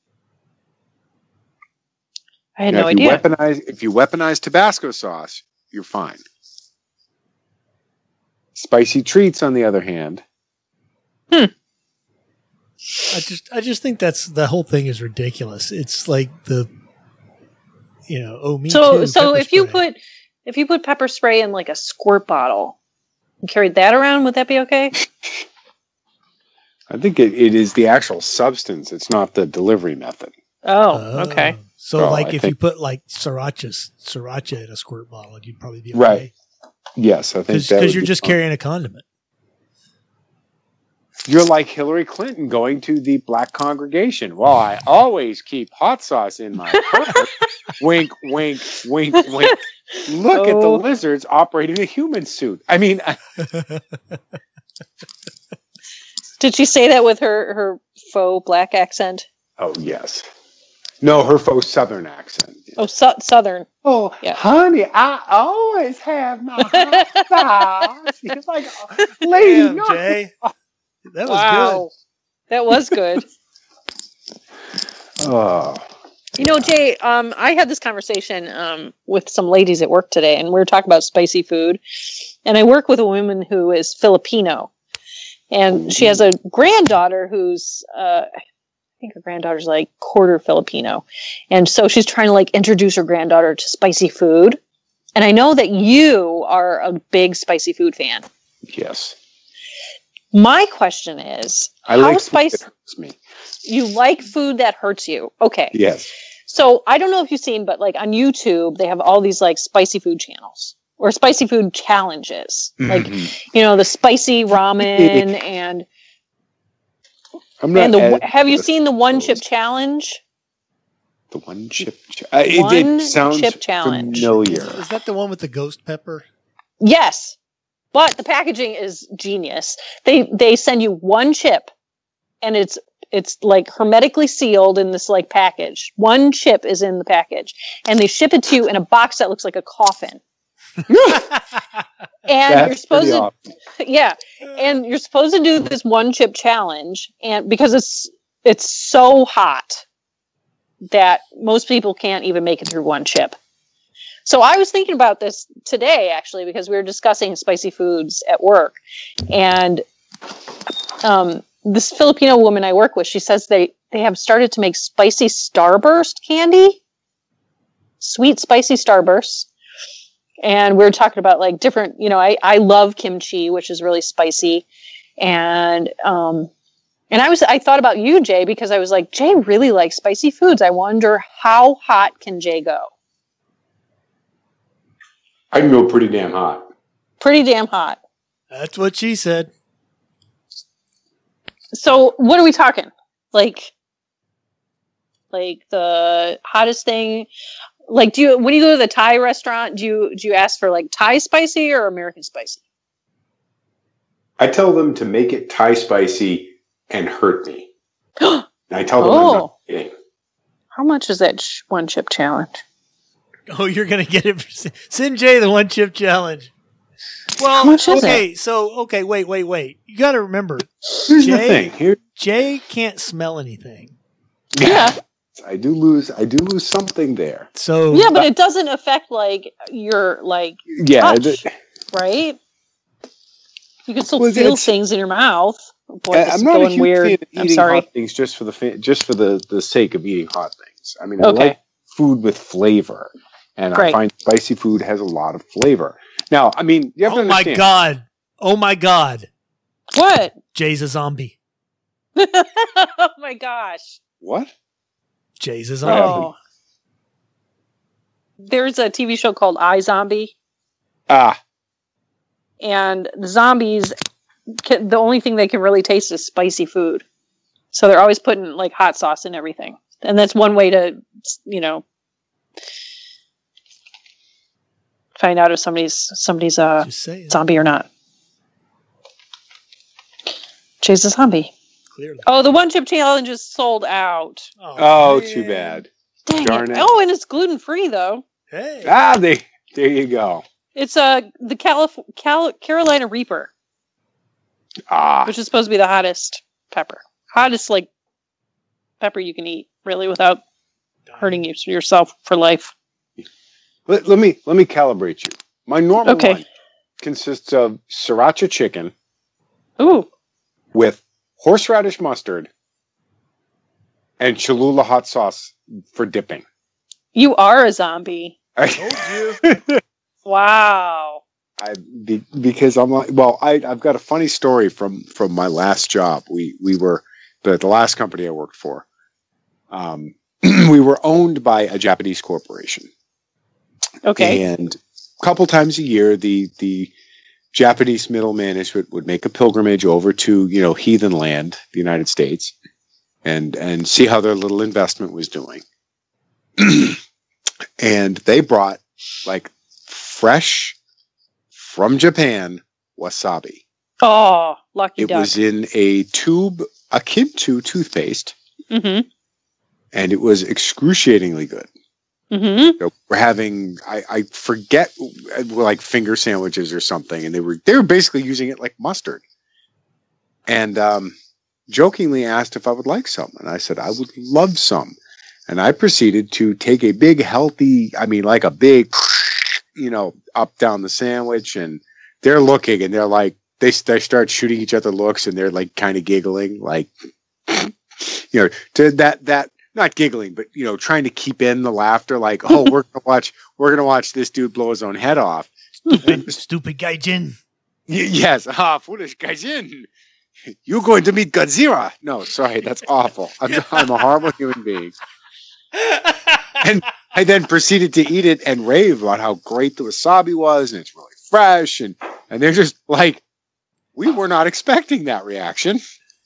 I had Now, no if idea. You weaponize, if you weaponize Tabasco sauce, you're fine. Spicy treats, on the other hand, I just I just think that's the whole thing is ridiculous. It's like the, you know, oh me So, too. so pepper if you spray. put if you put pepper spray in like a squirt bottle and carried that around, would that be okay? I think it, it is the actual substance. It's not the delivery method. Oh, okay. So, Oh, like, I if think- you put like sriracha, sriracha in a squirt bottle, you'd probably be okay. Right. Yes, I think that Because would you're be just fine. carrying a condiment. You're like Hillary Clinton going to the black congregation. Well, I always keep hot sauce in my purse. Wink, wink, wink, wink. Look at the Oh. lizards operating a human suit. I mean, Did she say that with her her faux black accent? oh yes. No, her faux southern accent. Oh, su- southern. Oh, Yeah. honey, I always have my hot sauce. It's like, lady, Damn, no. Jay. That was Wow, that was good. Oh, You know, Jay, um, I had this conversation um, with some ladies at work today, and we were talking about spicy food. And I work with a woman who is Filipino, and she has a granddaughter who's, uh, I think her granddaughter's like quarter Filipino. And so she's trying to like introduce her granddaughter to spicy food. And I know that you are a big spicy food fan. yes. My question is, I how like food spicy? that hurts me. You like food that hurts you? Okay. Yes. So I don't know if you've seen, but like on YouTube, they have all these like spicy food channels or spicy food challenges. Like, Mhm. you know, the spicy ramen and, I'm not and the, as- have you seen the one those. chip challenge? The one chip. Ch- uh, it, One it sounds chip challenge. familiar. Is that the one with the ghost pepper? Yes. But the packaging is genius. They, they send you one chip and it's, it's like hermetically sealed in this like package. One chip is in the package and they ship it to you in a box that looks like a coffin. And That's you're supposed pretty to, awesome. yeah, and you're supposed to do this one chip challenge, and because it's it's so hot that most people can't even make it through one chip. So I was thinking about this today, actually, because we were discussing spicy foods at work, and um, this Filipino woman I work with, she says they they have started to make spicy Starburst candy, sweet spicy Starburst. and we were talking about like different, you know, I, I love kimchi, which is really spicy. And, um, and I was, I thought about you, Jay, because I was like, Jay really likes spicy foods. I wonder how hot can Jay go? I can go pretty damn hot. Pretty damn hot. That's what she said. So what are we talking? Like, like the hottest thing? Like, do you, when you go to the Thai restaurant, do you, do you ask for like Thai spicy or American spicy? I tell them to make it Thai spicy and hurt me. And I tell them Oh. I'm not kidding. How much is that ch- one chip challenge? Oh, you're going to get it. For, send Jay the one chip challenge. Well, How much is okay, so, okay, wait, wait, wait. You got to remember, Here's Jay- the thing. Here, Jay can't smell anything. Yeah. I do lose. I do lose something there. So, Yeah, but it doesn't affect like your like Yeah. touch, th- right? You can still Well, feel it's- things in your mouth. Boy, I- this I'm is not a going huge weird. fan of I'm eating sorry. hot things just for the fa- just for the, the sake of eating hot things. I mean, Okay. I like food with flavor, and I Right. find spicy food has a lot of flavor. Now, I mean, you have to oh my understand. God. Oh my God. What? Jay's a zombie. Oh my gosh. What? Jay's a What zombie. happened? Oh. There's a T V show called iZombie, Ah, and the zombies, can, the only thing they can really taste is spicy food. So they're always putting like hot sauce in everything. And that's one way to, you know, find out if somebody's somebody's a Just saying. zombie or not. Jay's a zombie. Clearly. Oh, the one chip challenge is sold out. oh, man. too bad. Dang Darn it. it. Oh, and it's gluten free though. Hey. Ah, they. There you go. It's uh, the Calif- Cal- Carolina Reaper, Ah, which is supposed to be the hottest pepper. Hottest, like, pepper you can eat, really, without hurting you, yourself for life. let, let me let me calibrate you. My normal Okay. one consists of sriracha chicken Ooh. with horseradish mustard and Cholula hot sauce for dipping. You are a zombie. Told you. Wow. I be, because I'm like, well, I I've got a funny story from from my last job. We we were the the last company I worked for. Um, we were owned by a Japanese corporation, Okay. and a couple times a year, the the Japanese middle management would make a pilgrimage over to you know heathen land, the United States, and and see how their little investment was doing. And they brought like fresh from Japan wasabi. Oh, lucky It duck. was in a tube akin to toothpaste, Mm-hmm. and it was excruciatingly good. Mm-hmm. So we're having I, I forget like finger sandwiches or something, and they were they were basically using it like mustard. And um, jokingly asked if I would like some, and I said I would love some. And I proceeded to take a big, healthy, I mean, like a big, you know, up down the sandwich, and they're looking, and they're like, they they start shooting each other looks, and they're like kind of giggling, like, you know, to that that. Not giggling, but you know, trying to keep in the laughter, like, "Oh, we're gonna watch, we're gonna watch this dude blow his own head off." Stupid, stupid gaijin. Y- yes, ah, foolish gaijin. You're going to meet Godzilla. No, sorry, that's awful. I'm, I'm a horrible human being. And I then proceeded to eat it and rave about how great the wasabi was, and it's really fresh, and and they're just like, we were not expecting that reaction.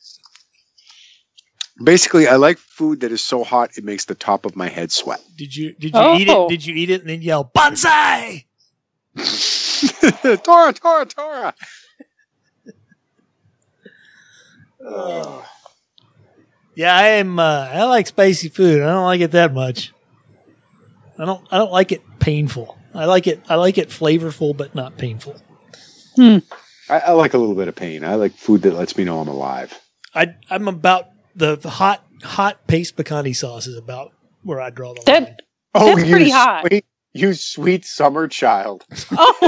Basically, I like food that is so hot it makes the top of my head sweat. Did you did you Oh. eat it? Did you eat it and then yell bonsai? Tora, Tora, Tora. Oh. Yeah, I am. Uh, I like spicy food. I don't like it that much. I don't. I don't like it painful. I like it. I like it flavorful, but not painful. I, I like a little bit of pain. I like food that lets me know I'm alive. I I'm about the, the hot hot paste picante sauce is about where I draw the line. That, Oh, That's you pretty hot. Sweet, you sweet summer child. oh,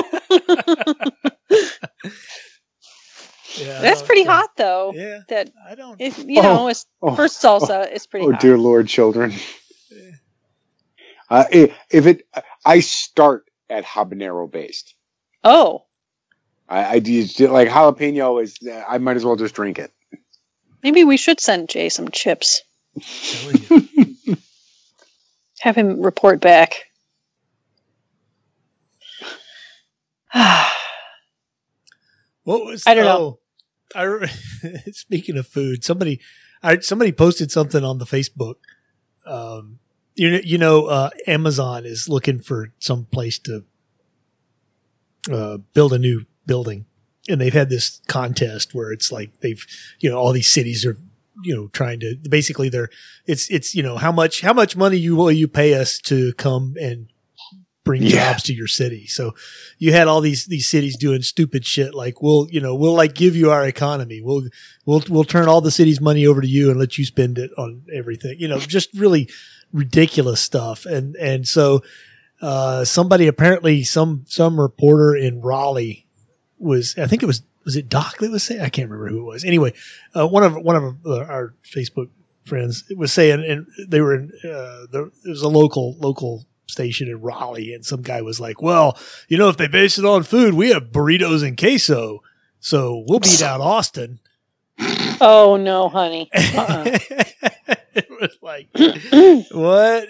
Yeah, I that's don't- pretty uh, hot though. Yeah, That I don't. if you know, it's oh, first salsa is pretty Oh, hot. dear Lord, children. Yeah. Uh, if, if it, I start at habanero based. Oh, I, I do like jalapeno is. I might as well just drink it. maybe we should send Jay some chips. Telling you. Have him report back. What was? I don't know. I re- speaking of food, somebody, I somebody posted something on the Facebook. Um, you know, you know, uh, Amazon is looking for some place to uh, build a new building, and they've had this contest where it's like they've, you know, all these cities are, you know, trying to basically they're it's it's you know how much how much money you will you pay us to come and bring Yeah. jobs to your city. So you had all these, these cities doing stupid shit. Like we'll, you know, we'll like give you our economy. We'll, we'll, we'll turn all the city's money over to you and let you spend it on everything, you know, just really ridiculous stuff. And, and so, uh, somebody apparently some, some reporter in Raleigh was, I think it was, was it Doc that was saying, I can't remember who it was. Anyway, uh, one of, one of our, our Facebook friends was saying, and they were in, uh, there, it was a local, local, station in Raleigh, and some guy was like, well, you know, if they base it on food, we have burritos and queso, so we'll beat out Austin. Oh no, honey. Uh-uh. It was like, what?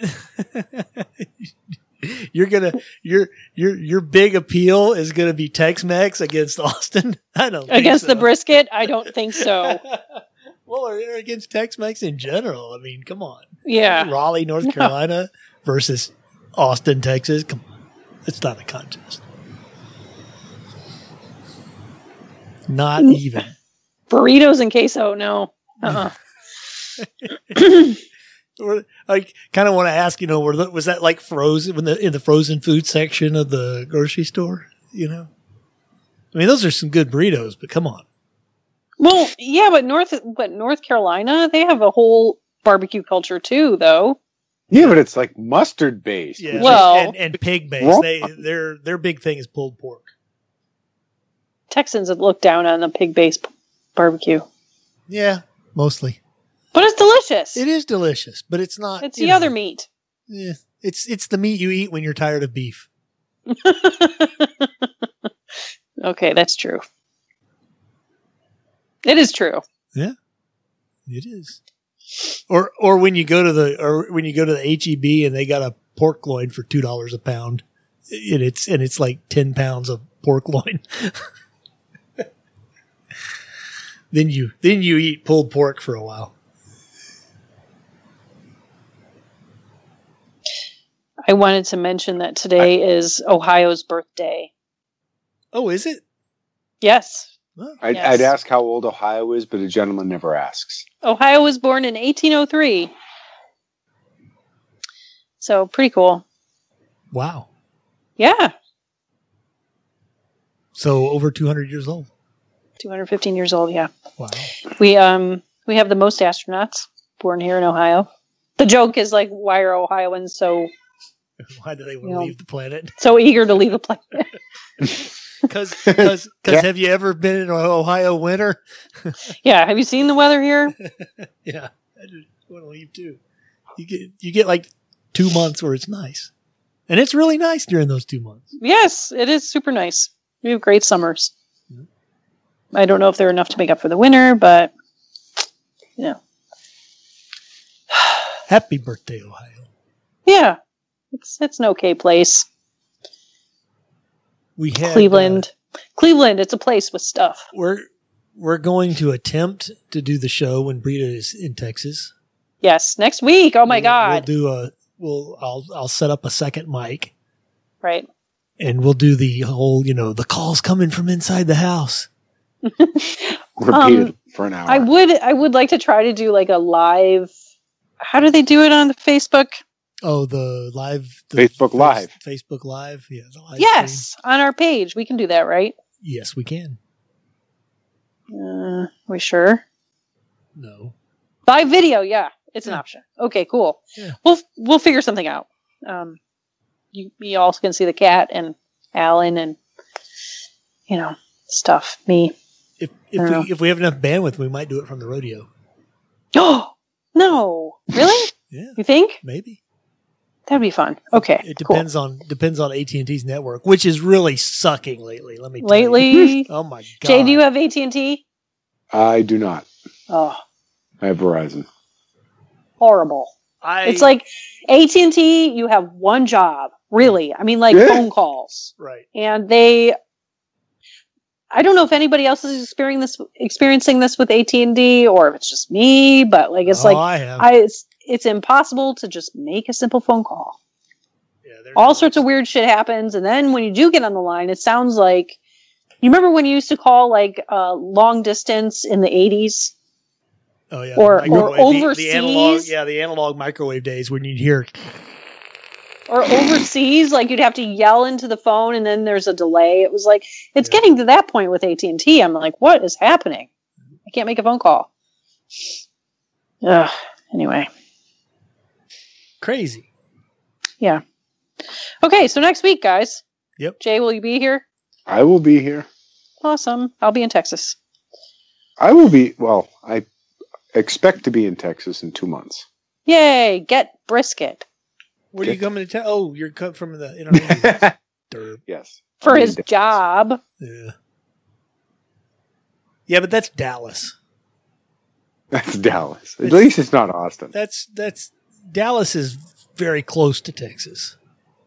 You're gonna your your your big appeal is gonna be Tex-Mex against Austin? I don't think Against so. the brisket? I don't think so. Well, or against Tex-Mex in general. I mean, come on. Yeah. Raleigh, North Carolina versus Austin, Texas. Come on. It's not a contest. Not even. Burritos and queso, no. Uh-uh. Or, I kind of want to ask, you know, were the, was that like frozen in the, in the frozen food section of the grocery store? You know, I mean, those are some good burritos, but come on. Well, yeah, but North, but North Carolina, they have a whole barbecue culture too, though. Yeah, but it's like mustard based. Yeah, Well- and, and pig based. Wrong. They their their big thing is pulled pork. Texans have looked down on the pig-based barbecue, Yeah, mostly. but it's delicious. It is delicious, but it's not. It's you the know, other meat. Yeah, it's it's the meat you eat when you're tired of beef. Okay, that's true. It is true. Yeah, it is. Or or when you go to the or when you go to the H E B and they got a pork loin for two dollars a pound, and it's and it's like ten pounds of pork loin. then you then you eat pulled pork for a while. I wanted to mention that today is Ohio's birthday. Oh, is it? Yes. Oh. I'd, Yes. I'd ask how old Ohio is, but a gentleman never asks. Ohio was born in eighteen oh three. So pretty cool. Wow. Yeah. So over two hundred years old. two hundred fifteen years old, yeah. Wow. We um we have the most astronauts born here in Ohio. The joke is like, why are Ohioans so Why do they want You to know. leave the planet? so eager to leave the planet? Because because Yeah. have you ever been in Ohio winter? Yeah, have you seen the weather here? Yeah, I just want to leave too. You get you get like two months where it's nice, and it's really nice during those two months. Yes, it is super nice. We have great summers. Yeah. I don't know if they're enough to make up for the winter, but you know. Happy birthday, Ohio! Yeah. It's it's an okay place. We had Cleveland. uh, Cleveland, it's a place with stuff. we're we're going to attempt to do the show when Brita is in Texas. Yes, next week. Oh my We'll- god. We'll do a we'll I'll I'll set up a second mic Right. and we'll do the whole you know the calls coming from inside the house. Repeated Um, for an hour. I would I would like to try to do like a live. How do they do it on the Facebook? Oh, the live the Facebook face- Live. Facebook Live, yeah. The live Yes, on our page. We can do that, right? stream. Yes, we can. Uh, we sure? No. Live video, yeah. It's an Yeah. option. Okay, cool. Yeah. We'll we'll figure something out. Um you you also can see the cat and Alan and you know, stuff. Me. If I if don't know. we if we have enough bandwidth, we might do it from the rodeo. Oh no. Really? Yeah, You think? maybe. That'd be fun. Okay. It depends cool. on depends on A T and T's network, which is really sucking lately. Let me tell Lately, you. Oh my god. Jay, do you have A T and T? I do not. Oh, I have Verizon. horrible. I, It's like A T and T, you have one job, really. I mean, like Yeah. phone calls. right. And they, I don't know if anybody else is experiencing this, experiencing this with A T and T or if it's just me, but like, it's oh, like, I have. I, it's, it's impossible to just make a simple phone call. yeah, they're All nuts. sorts of weird shit happens. And then when you do get on the line, it sounds like, you remember when you used to call like uh, long distance in the eighties? Oh yeah, or- the microwave, or the- the, overseas? analog, yeah, the analog microwave days when you'd hear. Or overseas, like you'd have to yell into the phone and then there's a delay. It was like, it's Yeah. getting to that point with A T and T. I'm like, what is happening? I can't make a phone call. Ugh. Anyway. Crazy. Yeah. Okay, so next week, guys. Yep. Jay, will you be here? I will be here. Awesome. I'll be in Texas. I will be, well, I expect to be in Texas in two months. Yay! Get brisket Where are you coming to town? Oh, you're cut from the internet. Derp. Yes. for I'll be his in Dallas. job. Yeah. Yeah, but that's Dallas. That's Dallas. At It's- least it's not Austin. That's that's Dallas is very close to Texas.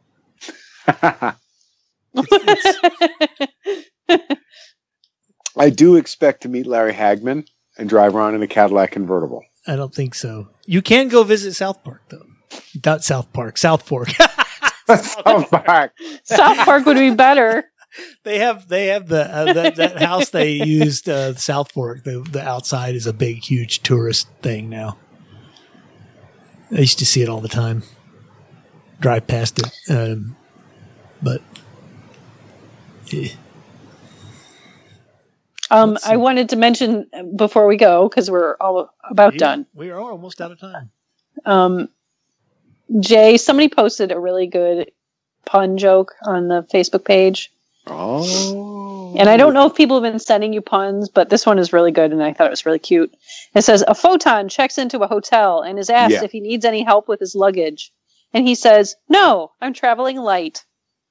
I do expect to meet Larry Hagman and drive around in a Cadillac convertible. I don't think so. You can go visit South Park though. Not South Park, South Fork. South Park. South Park would be better. They have they have the uh, that, that house they used uh, South Fork. The the outside is a big huge tourist thing now. I used to see it all the time. Drive past it, um, but eh. Um, Let's I see. wanted to mention before we go, because we're all about Yeah, done. we are almost out of time. Um, Jay, somebody posted a really good pun joke on the Facebook page. Oh. And I don't know if people have been sending you puns, but this one is really good, and I thought it was really cute. It says, a photon checks into a hotel and is asked Yeah. if he needs any help with his luggage. And he says, no, I'm traveling light.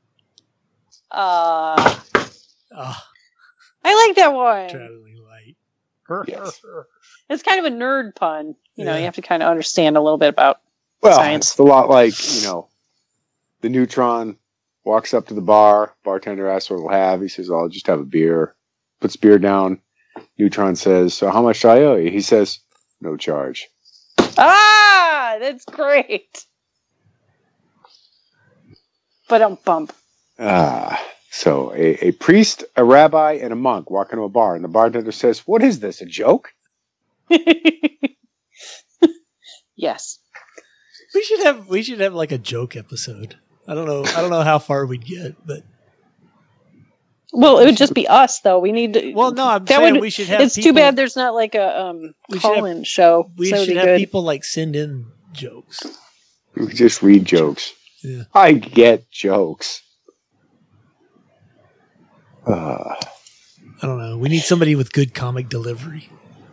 Uh, Ah, I like that one. traveling light. Yes. It's kind of a nerd pun. You know, Yeah. you have to kind of understand a little bit about Well, science. it's a lot like, you know, the neutron walks up to the bar. Bartender asks what he'll have. He says, oh, I'll just have a beer. Puts beer down. Neutron says, so how much do I owe you? He says, no charge. Ah, that's great. But um bump. Ah, so a, a priest, a rabbi, and a monk walk into a bar, and the bartender says, what is this, a joke? Yes. We should have we should have like a joke episode. I don't know. I don't know how far we'd get, but Well, it would just be us, though. We need to. well, no, I'm that saying would- we should have. It's people, too bad there's not like a um, We should have- call-in show. We so should it'd be have good. people like send in jokes. We just read jokes. Yeah. I get jokes. Uh, I don't know. We need somebody with good comic delivery.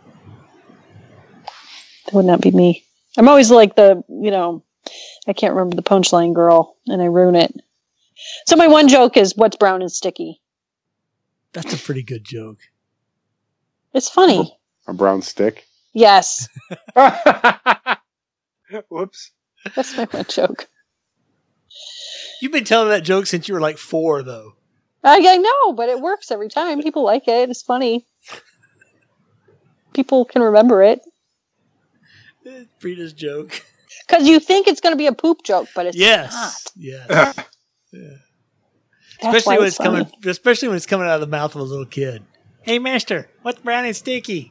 That would not be me. I'm always like the, you know, I can't remember the punchline girl, and I ruin it. So my one joke is, what's brown and sticky? That's a pretty good joke. It's funny. a brown stick. Yes. Whoops. That's my one joke. You've been telling that joke since you were like four, though. I, I know, but it works every time. People like it. It's funny. People can remember it. Frida's joke. Because you think it's going to be a poop joke, but it's Yes. not. Yes. Yeah. That's Especially why when it's it's coming. funny. Especially when it's coming out of the mouth of a little kid. Hey, Master, what's brown and sticky?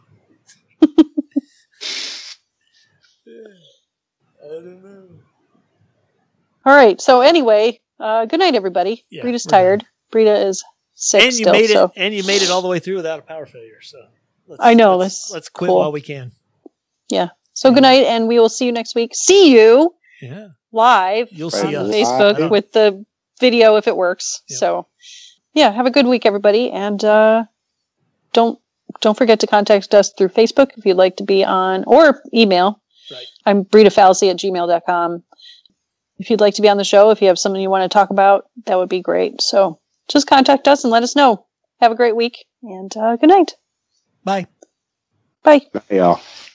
I don't know. All right. So anyway, uh, good night, everybody. Yeah, Brita's we're tired. Brita is sick And you still. made it. so And you made it all the way through without a power failure. So let's, I know, Let's, that's let's quit cool. while we can. yeah. So good night, and we will see you next week. See you Yeah. live You'll Right. see on us. Facebook Uh, with the video if it works. Yep. So yeah, have a good week, everybody, and uh, don't don't forget to contact us through Facebook if you'd like to be on, or email. Right. I'm britafalsy at gmail dot com. if you'd like to be on the show, if you have something you want to talk about, that would be great. So just contact us and let us know. Have a great week, and uh, good night. Bye. Bye. Yeah.